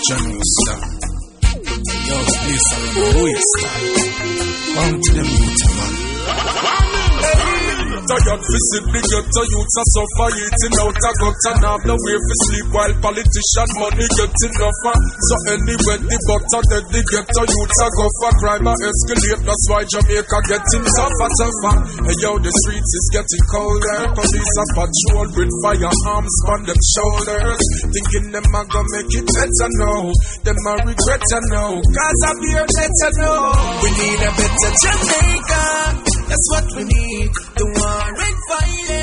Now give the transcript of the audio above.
John Star. Yo, please, I don't know who you start. Come to them, youth, man. Tired physically, get to youth a suffer, eating out a gut and have no way for sleep while politician money getting rougher. So anyway, the butter that they get to youth a go for crime a escalate. That's why Jamaica getting tougher. And yo, the streets is getting colder. Police are patrol with firearms on them shoulders, thinking them a gonna make it better now. Them a regret you know, cause I be a better know. We need a better Jamaica. That's what we need. The war and violence.